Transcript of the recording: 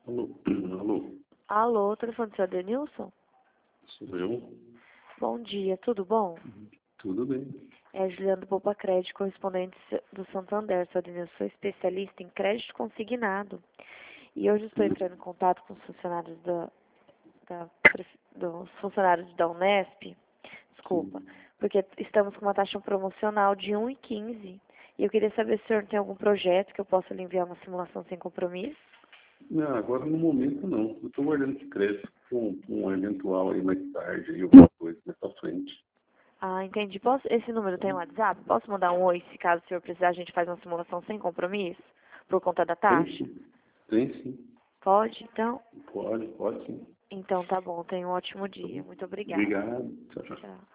Alô? Alô? Alô, telefone do seu Adenilson? Sou eu? Bom dia, tudo bom? Tudo bem. É Juliana do Poupa Crédito, correspondente do Santander. Seu Adenilson, sou especialista em crédito consignado. E hoje estou entrando em contato com os funcionários dos funcionários da Unesp, desculpa, porque estamos com uma taxa promocional de 1,15. E eu queria saber se o senhor tem algum projeto que eu possa lhe enviar uma simulação sem compromisso. Não, agora no momento não. Eu estou guardando esse crédito com um eventual aí mais tarde, aí alguma coisa mais pra frente. Ah, entendi. Esse número tem um WhatsApp? Posso mandar um oi se caso o senhor precisar, a gente faz uma simulação sem compromisso? Por conta da Tem taxa? sim. Tem sim. Pode, então? Pode sim. Então tá bom. Tenha um ótimo Tá dia. bom? Muito obrigada. Obrigado. Tchau, tchau. Tchau.